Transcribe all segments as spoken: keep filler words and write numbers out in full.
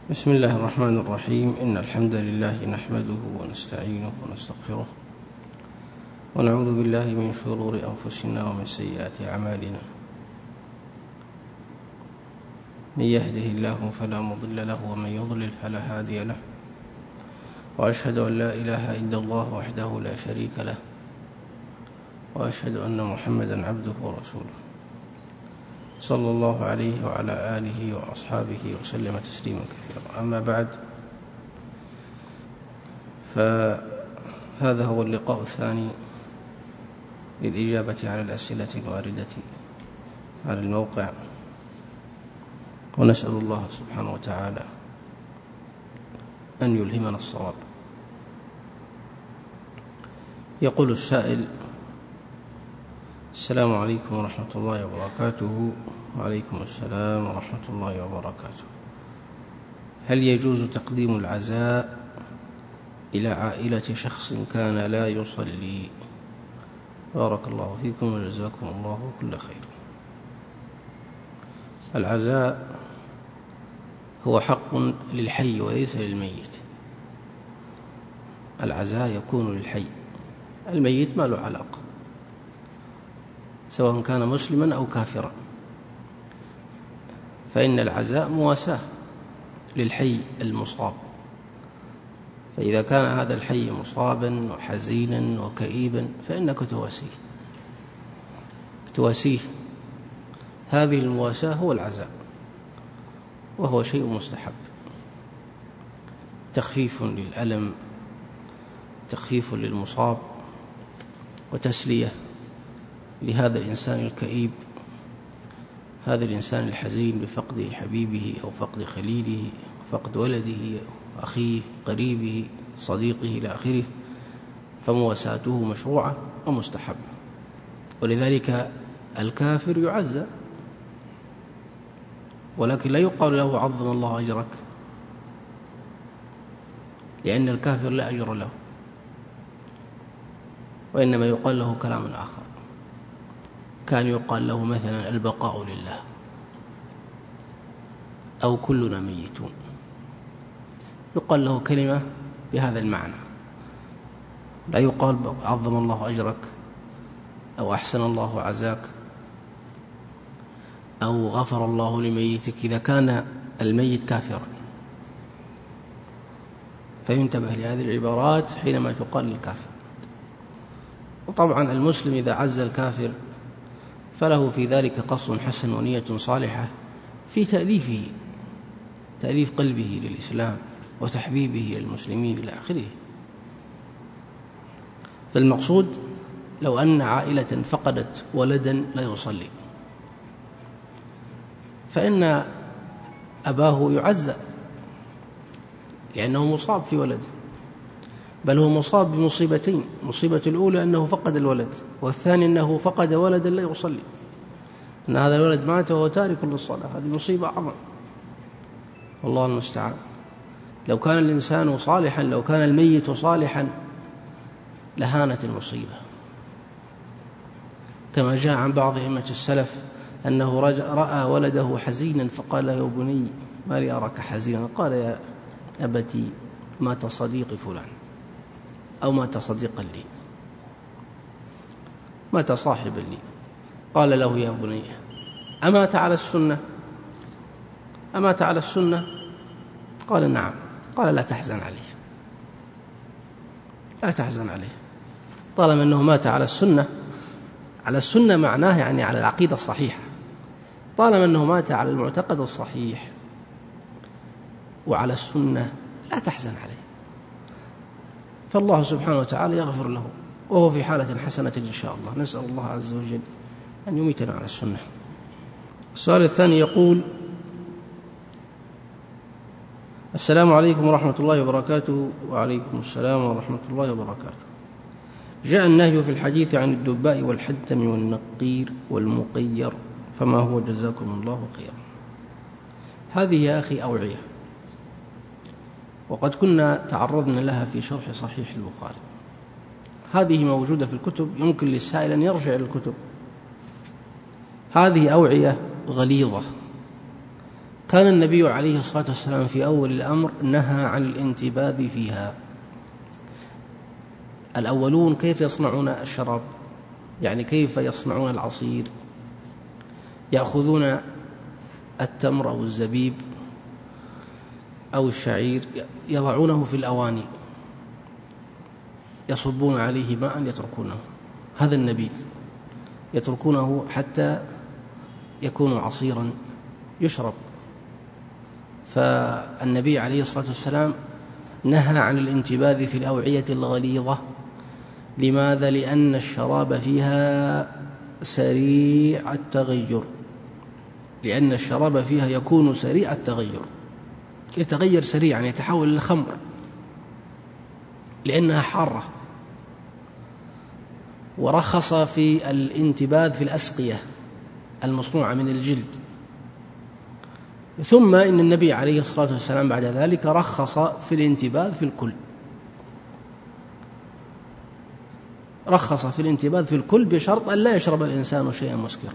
بسم الله الرحمن الرحيم. إن الحمد لله نحمده ونستعينه ونستغفره ونعوذ بالله من شرور أنفسنا ومن سيئات أعمالنا. من يهده الله فلا مضل له ومن يضلل فلا هادي له، وأشهد أن لا إله إلا الله وحده لا شريك له، وأشهد أن محمدا عبده ورسوله صلى الله عليه وعلى آله وأصحابه وسلم تسليما كثيرا. أما بعد، فهذا هو اللقاء الثاني للإجابة على الأسئلة الواردة على الموقع، ونسأل الله سبحانه وتعالى أن يلهمنا الصواب. يقول السائل: السلام عليكم ورحمة الله وبركاته. وعليكم السلام ورحمة الله وبركاته. هل يجوز تقديم العزاء إلى عائلة شخص كان لا يصلي؟ بارك الله فيكم وجزاكم الله كل خير. العزاء هو حق للحي وليس للميت. العزاء يكون للحي، الميت ما له علاقة، سواء كان مسلما أو كافرا، فإن العزاء مواساة للحي المصاب. فإذا كان هذا الحي مصابا وحزينا وكئيبا فإنك تواسيه تواسيه هذه المواساة هو العزاء، وهو شيء مستحب، تخفيف للألم، تخفيف للمصاب، وتسلية لهذا الإنسان الكئيب، هذا الإنسان الحزين بفقد حبيبه أو فقد خليله، فقد ولده، أخيه، قريبه، صديقه إلى آخره. فمواساته مشروعة ومستحبة. ولذلك الكافر يعزى، ولكن لا يقال له عظم الله أجرك، لأن الكافر لا أجر له، وإنما يقال له كلام آخر. كان يقال له مثلا البقاء لله، أو كلنا ميتون، يقال له كلمة بهذا المعنى. لا يقال عظم الله أجرك، أو أحسن الله عزاك، أو غفر الله لميتك إذا كان الميت كافرا. فينتبه لهذه العبارات حينما تقال للكافر. وطبعا المسلم إذا عز الكافر فله في ذلك قصد حسن ونية صالحة في تأليفه، تأليف قلبه للإسلام وتحبيبه للمسلمين إلى آخره. فالمقصود لو أن عائلة فقدت ولدا لا يصلي، فإن أباه يعزى لأنه مصاب في ولده، بل هو مصاب بمصيبتين: مصيبة الأولى أنه فقد الولد، والثاني أنه فقد ولدا لا يصلي، أن هذا الولد مات وهو تارك للصلاة. هذه مصيبة أعظم، والله المستعان. لو كان الإنسان صالحا، لو كان الميت صالحا لهانت المصيبة، كما جاء عن بعض أئمة السلف أنه رأى ولده حزينا فقال: يا بني ما لي أراك حزينا؟ قال: يا أبتي مات صديقي فلان، أو مات صديقا لي، مات صاحبا لي. قال له: يا بني أمات على السنة؟ أمات على السنة؟ قال: نعم. قال: لا تحزن عليه، لا تحزن عليه، طالما أنه مات على السنة. على السنة معناه يعني على العقيدة الصحيحة، طالما أنه مات على المعتقد الصحيح وعلى السنة لا تحزن عليه، فالله سبحانه وتعالى يغفر له، وهو في حالة حسنة إن شاء الله. نسأل الله عز وجل أن يميتنا على السنة. السؤال الثاني يقول: السلام عليكم ورحمة الله وبركاته. وعليكم السلام ورحمة الله وبركاته. جاء النهي في الحديث عن الدباء والحتم والنقير والمقير، فما هو جزاكم الله خيرا؟ هذه يا أخي أوعية، وقد كنا تعرضنا لها في شرح صحيح البخاري. هذه موجودة في الكتب، يمكن للسائل أن يرجع إلى الكتب. هذه أوعية غليظة كان النبي عليه الصلاة والسلام في أول الأمر نهى عن الانتباذ فيها. الأولون كيف يصنعون الشراب؟ يعني كيف يصنعون العصير؟ يأخذون التمر أو الزبيب أو الشعير يضعونه في الأواني، يصبون عليه ماء يتركونه، هذا النبيذ، يتركونه حتى يكون عصيرا يشرب. فالنبي عليه الصلاة والسلام نهى عن الانتباذ في الأوعية الغليظة. لماذا؟ لأن الشراب فيها سريع التغير، لأن الشراب فيها يكون سريع التغير، يتغير سريعا، يتحول إلى خمر لأنها حارة. ورخص في الانتباذ في الأسقية المصنوعة من الجلد. ثم إن النبي عليه الصلاة والسلام بعد ذلك رخص في الانتباذ في الكل، رخص في الانتباذ في الكل بشرط أن لا يشرب الإنسان شيئا مسكرا.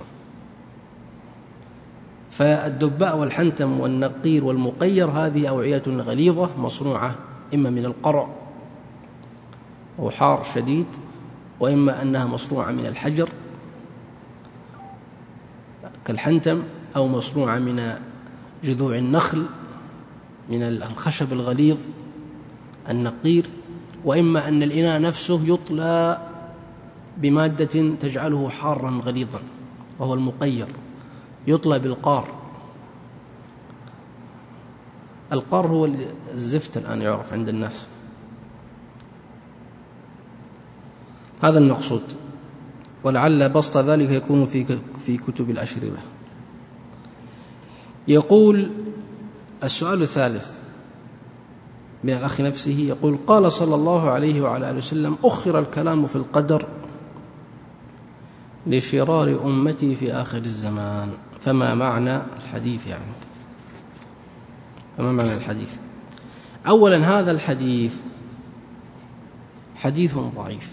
فالدباء والحنتم والنقير والمقير هذه أوعية غليظة مصنوعة إما من القرع أو حار شديد، وإما أنها مصنوعة من الحجر كالحنتم، أو مصنوعة من جذوع النخل من الخشب الغليظ النقير، وإما أن الإناء نفسه يطلى بمادة تجعله حارا غليظا وهو المقير، يطلى بالقار. القار هو الزفت الآن يعرف عند الناس. هذا المقصود، ولعل بسط ذلك يكون في في كتب الأشربة. يقول السؤال الثالث من الأخ نفسه، يقول: قال صلى الله عليه وعلى آله وسلم: أخر الكلام في القدر لشرار أمتي في آخر الزمان. فما معنى الحديث؟ يعني فما معنى الحديث؟ أولا، هذا الحديث حديث ضعيف.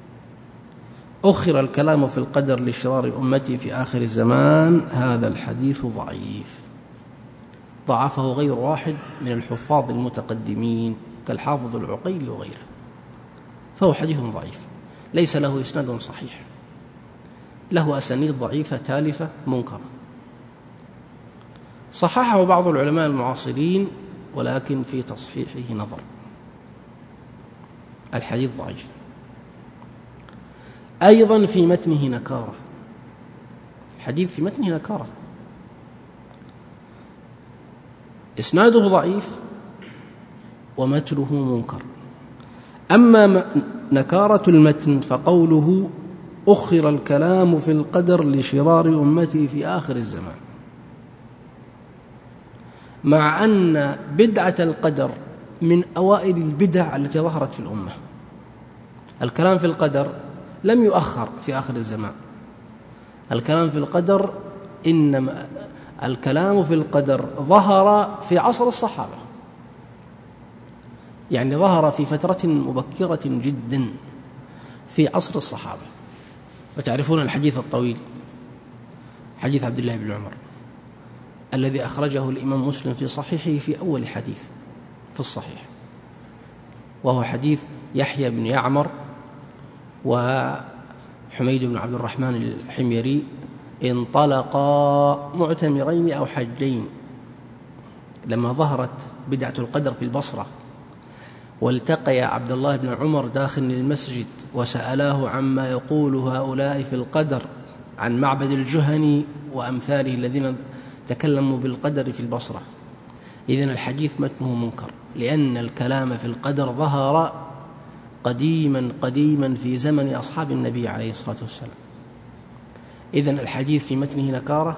أخر الكلام في القدر لشرار أمتي في آخر الزمان، هذا الحديث ضعيف، ضعفه غير واحد من الحفاظ المتقدمين كالحافظ العقيلي وغيره، فهو حديث ضعيف ليس له إسناد صحيح، له أسانيد ضعيفة تالفة منكرة. صححه بعض العلماء المعاصرين ولكن في تصحيحه نظر. الحديث ضعيف. أيضا في متنه نكارة، الحديث في متنه نكارة، إسناده ضعيف ومتنه منكر. أما نكارة المتن فقوله: أخر الكلام في القدر لشرار أمتي في آخر الزمان، مع أن بدعة القدر من أوائل البدع التي ظهرت في الأمة. الكلام في القدر لم يؤخر في آخر الزمان، الكلام في القدر إنما الكلام في القدر ظهر في عصر الصحابة، يعني ظهر في فترة مبكرة جدا في عصر الصحابة. وتعرفون الحديث الطويل، حديث عبد الله بن عمر الذي أخرجه الإمام مسلم في صحيحه في أول حديث في الصحيح، وهو حديث يحيى بن يعمر وحميد بن عبد الرحمن الحميري انطلقا معتمرين أو حجين لما ظهرت بدعة القدر في البصرة، والتقي عبد الله بن عمر داخل المسجد وسألاه عما يقول هؤلاء في القدر عن معبد الجهني وأمثاله الذين تكلموا بالقدر في البصرة. إذن الحديث متنه منكر، لأن الكلام في القدر ظهر قديما قديما في زمن أصحاب النبي عليه الصلاة والسلام. إذن الحديث في متنه نكارة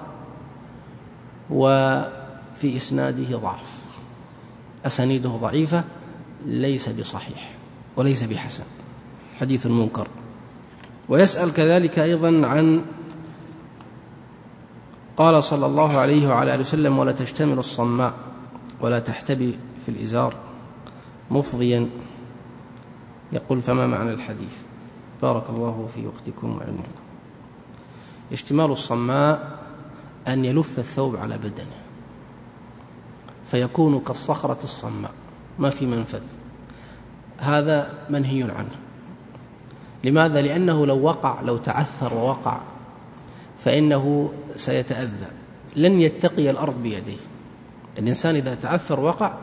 وفي إسناده ضعف، أسانيده ضعيفة، ليس بصحيح وليس بحسن، حديث منكر. ويسأل كذلك أيضا عن قال صلى الله عليه وعلى آله وسلم: ولا تشتمل الصماء ولا تحتبي في الإزار مفضيا. يقول: فما معنى الحديث؟ بارك الله في وقتكم وعلمكم. اشتمال الصماء أن يلف الثوب على بدنه، فيكون كالصخرة الصماء ما في منفذ. هذا منهي عنه. لماذا؟ لأنه لو وقع لو تعثر ووقع فإنه سيتأذى، لن يتقي الأرض بيده. الإنسان إذا تعثر وقع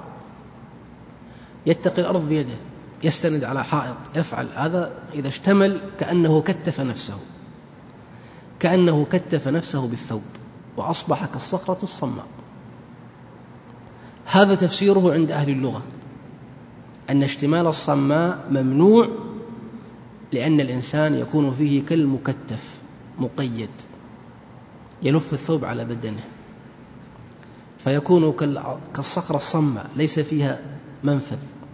يتقي الأرض بيده، يستند على حائط، يفعل هذا. إذا اشتمل كأنه كتف نفسه كأنه كتف نفسه بالثوب وأصبح كالصخرة الصماء. هذا تفسيره عند أهل اللغة، أن اشتمال الصماء ممنوع لأن الإنسان يكون فيه كالمكتف مقيد، يلف الثوب على بدنه، فيكون كالصخرة الصماء ليس فيها منفذ،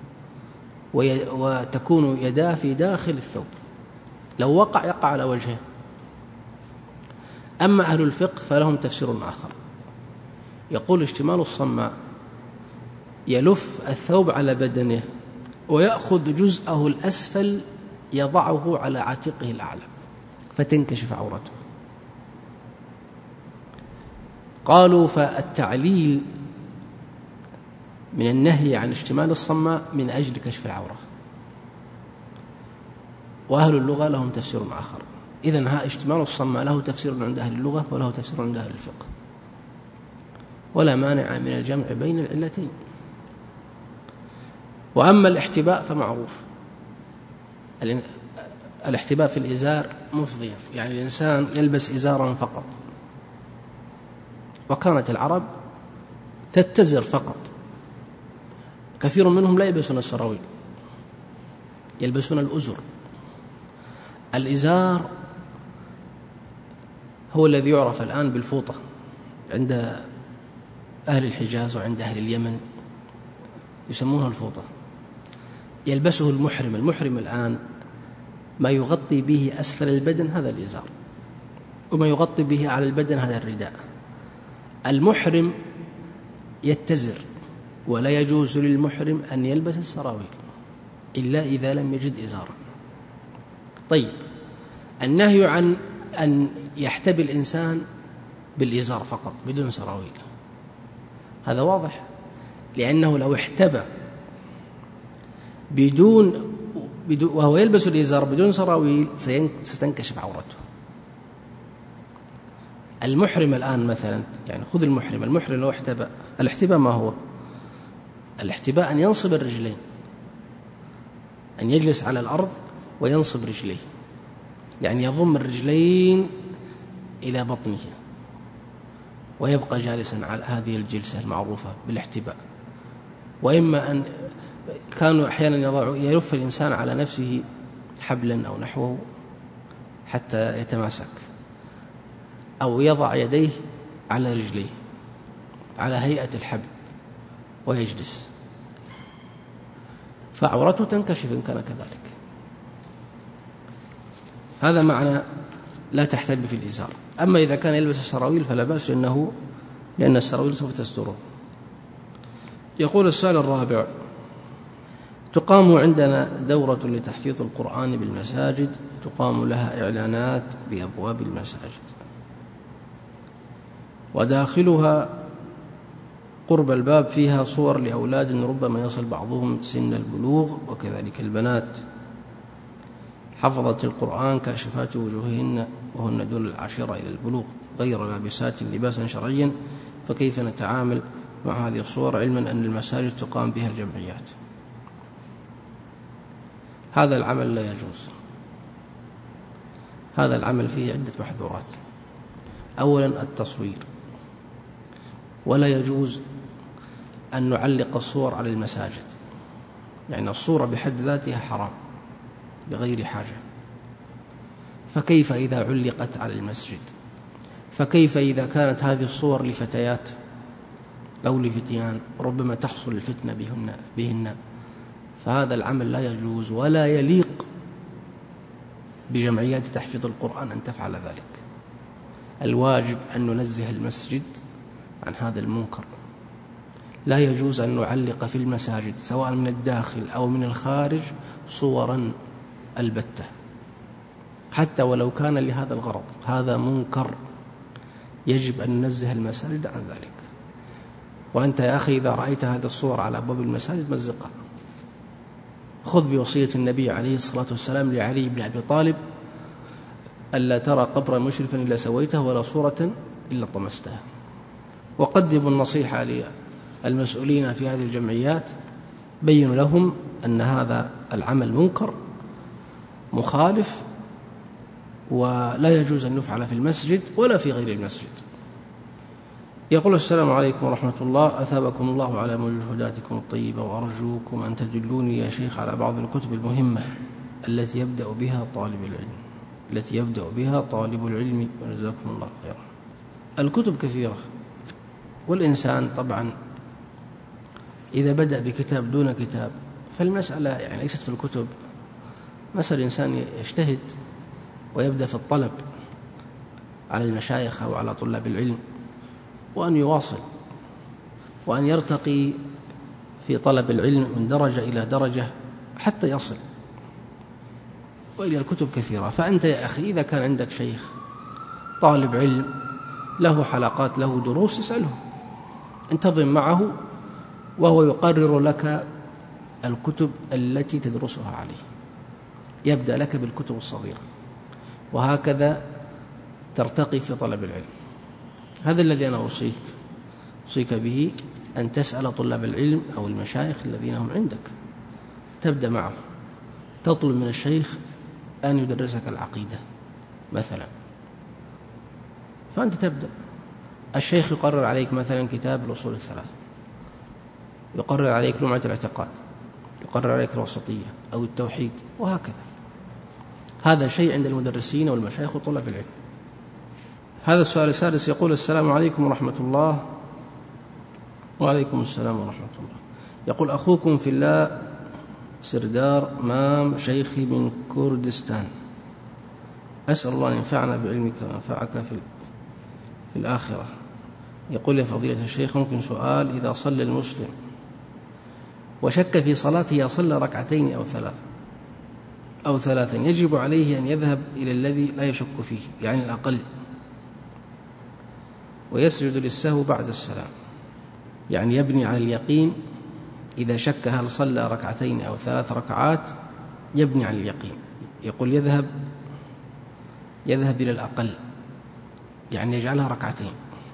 وتكون يداه في داخل الثوب، لو وقع يقع على وجهه. أما أهل الفقه فلهم تفسير آخر، يقول اشتمال الصماء يلف الثوب على بدنه ويأخذ جزءه الأسفل يضعه على عاتقه الأعلى فتنكشف عورته. قالوا فالتعليل من النهي عن اشتمال الصماء من أجل كشف العورة، وأهل اللغة لهم تفسير آخر. إذن ها اشتمال الصماء له تفسير عند أهل اللغة وله تفسير عند أهل الفقه، ولا مانع من الجمع بين العلتين. وأما الاحتباء فمعروف، الاحتباء في الإزار مفضي، يعني الإنسان يلبس إزارا فقط، وكانت العرب تتزر فقط، كثير منهم لا يلبسون السراويل، يلبسون الأزر. الإزار هو الذي يعرف الآن بالفوطة عند أهل الحجاز وعند أهل اليمن، يسمونه الفوطة، يلبسه المحرم. المحرم الآن ما يغطي به أسفل البدن هذا الإزار، وما يغطي به على البدن هذا الرداء. المحرم يتزر، ولا يجوز للمحرم أن يلبس السراويل إلا إذا لم يجد إزارا. طيب، النهي عن أن يحتبي الإنسان بالإزار فقط بدون سراويل هذا واضح، لأنه لو احتبى بدون, بدون وهو يلبس الإزار بدون سراويل ستنكشف عورته. المحرم الآن مثلا، يعني خذ المحرم المحرم لو احتبى، الاحتباء ما هو؟ الاحتباء أن ينصب الرجلين، أن يجلس على الأرض وينصب رجليه، يعني يضم الرجلين إلى بطنه ويبقى جالسا على هذه الجلسة المعروفة بالاحتباء. وإما أن كانوا أحيانا يضعوا يلف الإنسان على نفسه حبلا أو نحوه حتى يتماسك، أو يضع يديه على رجليه على هيئة الحبل ويجلس، فعورته تنكشف إن كان كذلك. هذا معنى لا تحتبي في الإزار. أما إذا كان يلبس السراويل فلا بأس، لأنه لأن السراويل سوف تستره. يقول السؤال الرابع: تقام عندنا دورة لتحفيظ القرآن بالمساجد، تقام لها إعلانات بأبواب المساجد، وداخلها قرب الباب فيها صور لأولاد ربما يصل بعضهم سن البلوغ، وكذلك البنات حفظت القرآن كاشفات وجوههن وهن دون العاشرة إلى البلوغ غير لابسات لباسا شرعيا، فكيف نتعامل مع هذه الصور علما أن المساجد تقام بها الجمعيات؟ هذا العمل لا يجوز. هذا العمل فيه عدة محظورات. أولا التصوير، ولا يجوز أن نعلق الصور على المساجد، يعني الصورة بحد ذاتها حرام بغير حاجة، فكيف إذا علقت على المسجد؟ فكيف إذا كانت هذه الصور لفتيات أو لفتيان ربما تحصل الفتنة بهن, بهن فهذا العمل لا يجوز، ولا يليق بجمعيات تحفيظ القرآن أن تفعل ذلك. الواجب أن ننزه المسجد عن هذا المنكر. لا يجوز أن نعلق في المساجد سواء من الداخل أو من الخارج صورا البتة، حتى ولو كان لهذا الغرض. هذا منكر، يجب أن ننزه المساجد عن ذلك. وأنت يا أخي إذا رأيت هذه الصور على أبواب المساجد مزقها. خذ بوصية النبي عليه الصلاة والسلام لعلي بن أبي طالب: ألا ترى قبرا مشرفا إلا سويته ولا صورة إلا طمستها. وقدموا النصيحة للمسؤولين في هذه الجمعيات، بينوا لهم أن هذا العمل منكر مخالف ولا يجوز أن يفعل في المسجد ولا في غير المسجد. يقول: السلام عليكم ورحمة الله، أثابكم الله على مجهوداتكم الطيبة، وأرجوكم أن تدلوني يا شيخ على بعض الكتب المهمة التي يبدأ بها طالب العلم التي يبدأ بها طالب العلم وجزاكم الله خيرا. الكتب كثيرة، والإنسان طبعا إذا بدأ بكتاب دون كتاب فالمسألة يعني ليست في الكتب، مسألة الإنسان يجتهد ويبدأ في الطلب على المشايخ أو على طلاب العلم، وأن يواصل وأن يرتقي في طلب العلم من درجة إلى درجة حتى يصل. وإلى الكتب كثيرة. فأنت يا أخي إذا كان عندك شيخ طالب علم له حلقات له دروس اسأله، انتظم معه وهو يقرر لك الكتب التي تدرسها عليه، يبدأ لك بالكتب الصغيرة، وهكذا ترتقي في طلب العلم. هذا الذي أنا أوصيك أوصيك به، أن تسأل طلاب العلم أو المشايخ الذين هم عندك، تبدأ معه، تطلب من الشيخ أن يدرسك العقيدة مثلا، فأنت تبدأ. الشيخ يقرر عليك مثلا كتاب الأصول الثلاث، يقرر عليك لمعة الاعتقاد، يقرر عليك الوسطية أو التوحيد، وهكذا. هذا شيء عند المدرسين والمشايخ وطلاب العلم. هذا السؤال السادس يقول: السلام عليكم ورحمة الله. وعليكم السلام ورحمة الله. يقول: أخوكم في الله سردار مام شيخي من كردستان، أسأل الله أن ينفعنا بعلمك وينفعك في في الآخرة. يقول: يا فضيلة الشيخ، ممكن سؤال؟ إذا صلى المسلم وشك في صلاته أصلى ركعتين أو ثلاث أو ثلاثا يجب عليه أن يذهب إلى الذي لا يشك فيه، يعني الأقل، ويسجد للسهو بعد السلام، يعني يبني على اليقين. إذا شك هل صلى ركعتين أو ثلاث ركعات يبني على اليقين. يقول: يذهب يذهب إلى الأقل، يعني يجعلها ركعتين،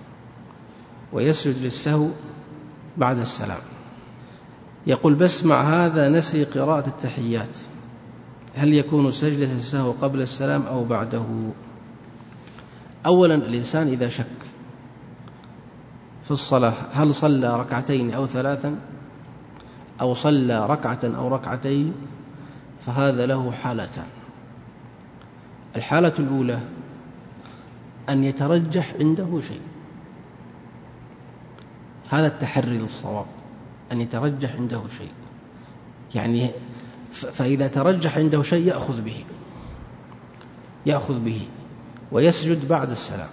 ويسجد للسهو بعد السلام. يقول: بس مع هذا نسي قراءة التحيات، هل يكون سجدة السهو قبل السلام أو بعده؟ أولا، الإنسان إذا شك في الصلاة هل صلى ركعتين أو ثلاثا أو صلى ركعة أو ركعتين، فهذا له حالتان. الحالة الأولى أن يترجح عنده شيء، هذا التحري للصواب، أن يترجح عنده شيء، يعني فإذا ترجح عنده شيء يأخذ به يأخذ به ويسجد بعد السلام.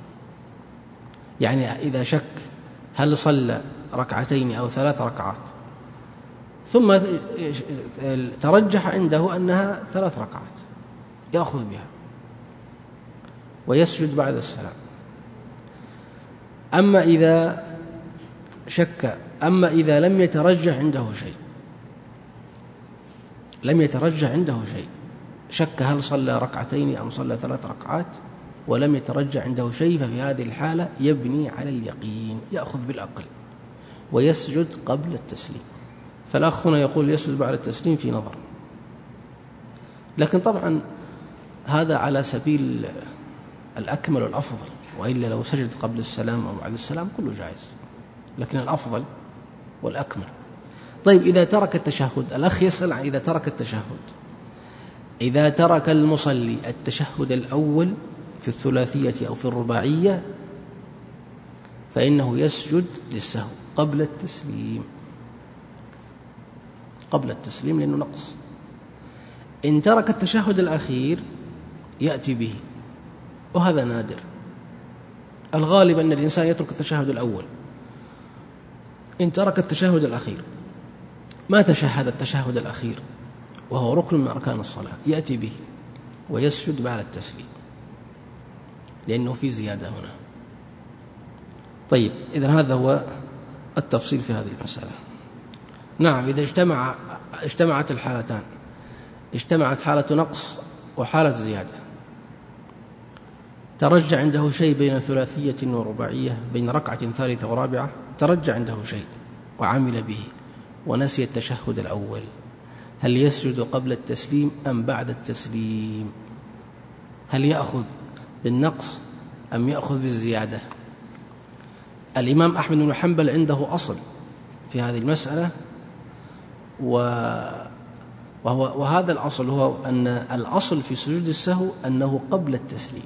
يعني إذا شك هل صلى ركعتين أو ثلاث ركعات ثم ترجح عنده أنها ثلاث ركعات، يأخذ بها ويسجد بعد السلام. أما إذا شك أما إذا لم يترجح عنده شيء لم يترجح عنده شيء شك هل صلى ركعتين أم صلى ثلاث ركعات ولم يترجح عنده شيء، ففي هذه الحالة يبني على اليقين، يأخذ بالأقل ويسجد قبل التسليم. فالأخ هنا يقول يسجد بعد التسليم في نظر، لكن طبعا هذا على سبيل الأكمل والأفضل، وإلا لو سجد قبل السلام أو بعد السلام كله جائز، لكن الأفضل والأكمل. طيب، إذا ترك التشهد، الأخ يسأل إذا ترك التشهد إذا ترك المصلي التشهد الأول في الثلاثية أو في الرباعية فإنه يسجد للسهو قبل التسليم قبل التسليم لأنه نقص. إن ترك التشهد الأخير يأتي به، وهذا نادر. الغالب أن الإنسان يترك التشهد الأول. إن ترك التشهد الأخير ما تشهد التشهد الأخير وهو ركن من أركان الصلاة يأتي به ويسجد بعد التسليم لأنه في زيادة هنا. طيب، إذن هذا هو التفصيل في هذه المسألة. نعم، إذا اجتمع اجتمعت الحالتان، اجتمعت حالة نقص وحالة زيادة، ترجع عنده شيء بين ثلاثية ورباعية، بين ركعة ثالثة ورابعة، ترجع عنده شيء وعمل به ونسي التشهد الأول، هل يسجد قبل التسليم أم بعد التسليم؟ هل يأخذ بالنقص أم يأخذ بالزيادة؟ الإمام أحمد بن حنبل عنده أصل في هذه المسألة، وهو وهذا الأصل هو أن الأصل في سجود السهو أنه قبل التسليم.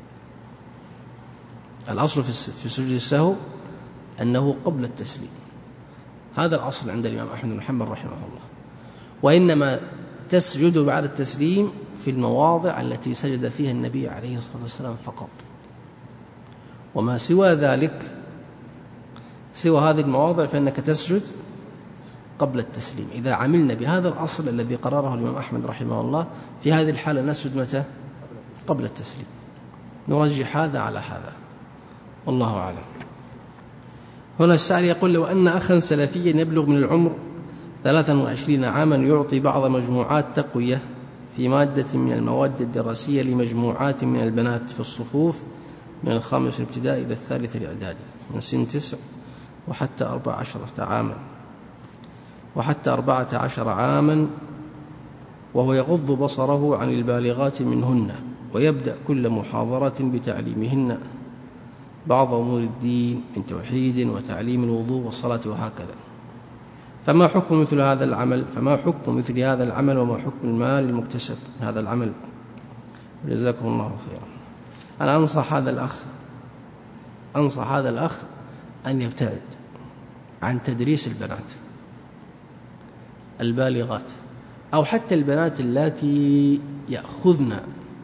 الأصل في سجود السهو أنه قبل التسليم، هذا الأصل عند الإمام أحمد بن حنبل رحمه الله. وإنما تسجد بعد التسليم في المواضع التي سجد فيها النبي عليه الصلاة والسلام فقط، وما سوى ذلك سوى هذه المواضع فإنك تسجد قبل التسليم. إذا عملنا بهذا الأصل الذي قرره الإمام أحمد رحمه الله، في هذه الحالة نسجد متى؟ قبل التسليم. نرجح هذا على هذا، والله أعلم. هنا السائل يقول: لو أن أخا سلفيا يبلغ من العمر ثلاثا وعشرين عاما يعطي بعض مجموعات تقوية في مادة من المواد الدراسية لمجموعات من البنات في الصفوف من الخامس الابتدائي إلى الثالث الإعدادي من سن تسع وحتى أربع عشرة عاما وحتى أربعة عشر عاما، وهو يغض بصره عن البالغات منهن، ويبدأ كل محاضرة بتعليمهن بعض أمور الدين من توحيد وتعليم الوضوء والصلاة وهكذا، فما حكم مثل هذا العمل فما حكم مثل هذا العمل وما حكم المال المكتسب من هذا العمل؟ جزاكم الله خيرا. أنا أنصح هذا الأخ أنصح هذا الأخ أن يبتعد عن تدريس البنات البالغات، أو حتى البنات اللاتي يأخذن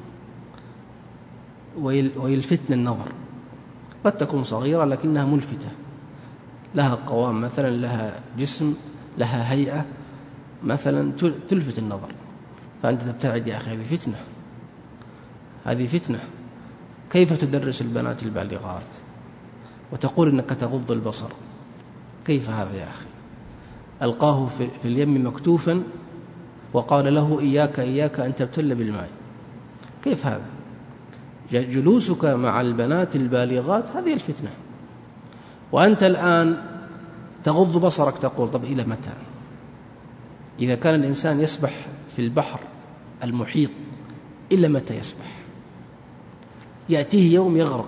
ويلفتن النظر. قد تكون صغيرة لكنها ملفتة، لها قوام مثلا، لها جسم، لها هيئة مثلا تلفت النظر، فأنت تبتعد يا أخي. هذه فتنة، هذه فتنة. كيف تدرس البنات البالغات وتقول إنك تغض البصر؟ كيف هذا يا أخي؟ ألقاه في اليم مكتوفا وقال له: إياك إياك أن تبتل بالماء. كيف هذا؟ جلوسك مع البنات البالغات هذه الفتنة، وأنت الآن تغض بصرك، تقول: طب إلى متى؟ إذا كان الإنسان يسبح في البحر المحيط إلى متى يسبح؟ يأتيه يوم يغرق.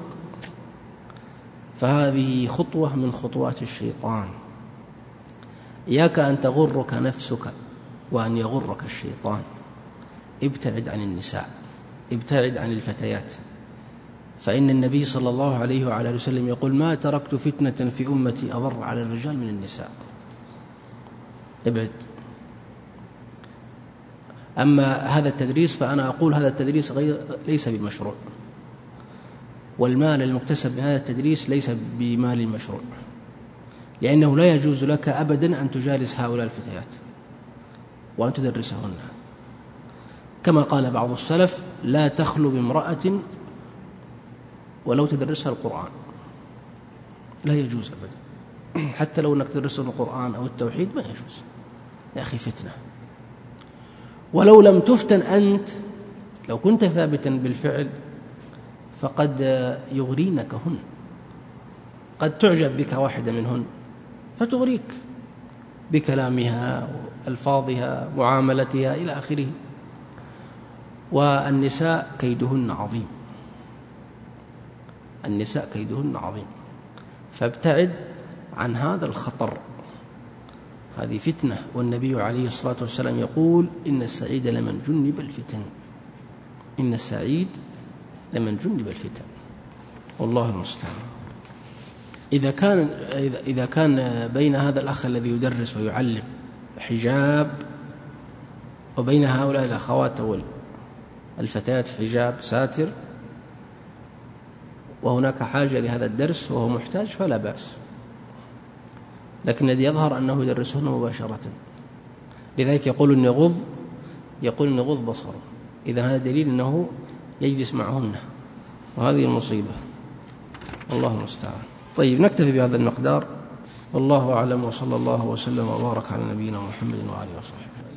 فهذه خطوة من خطوات الشيطان. إياك أن تغرك نفسك وأن يغرك الشيطان. ابتعد عن النساء، ابتعد عن الفتيات، فإن النبي صلى الله عليه وعلى آله وسلم يقول: ما تركت فتنة في أمتي أضر على الرجال من النساء. ابعد. أما هذا التدريس فأنا أقول هذا التدريس غير ليس بمشروع، والمال المكتسب من هذا التدريس ليس بمال مشروع، لأنه لا يجوز لك أبدا أن تجالس هؤلاء الفتيات وأن تدرسهن. كما قال بعض السلف: لا تخلو بامرأة ولو تدرسها القرآن. لا يجوز أبدا، حتى لو أنك تدرسها القرآن أو التوحيد ما يجوز يا أخي، فتنة. ولو لم تفتن أنت، لو كنت ثابتا بالفعل، فقد يغرينكهن، قد تعجب بك واحدة منهن فتغريك بكلامها وألفاظها معاملتها إلى آخره. والنساء كيدهن عظيم، النساء كيدهن عظيم، فابتعد عن هذا الخطر. هذه فتنة، والنبي عليه الصلاة والسلام يقول: إن السعيد لمن جنب الفتن، إن السعيد لمن جنب الفتن، والله المستعان. إذا كان إذا كان بين هذا الأخ الذي يدرس ويعلم حجاب وبين هؤلاء الأخوات والفتيات حجاب ساتر، وهناك حاجة لهذا الدرس وهو محتاج، فلا بأس. لكن الذي يظهر أنه يدرسهن مباشرة، لذلك يقول إن يغض يقول إن يغض بصره. إذا هذا دليل أنه يجلس معهن، وهذه المصيبة، والله المستعان. طيب، نكتفي بهذا المقدار. والله أعلم، وصلى الله وسلم وبارك على نبينا محمد وآله وصحبه.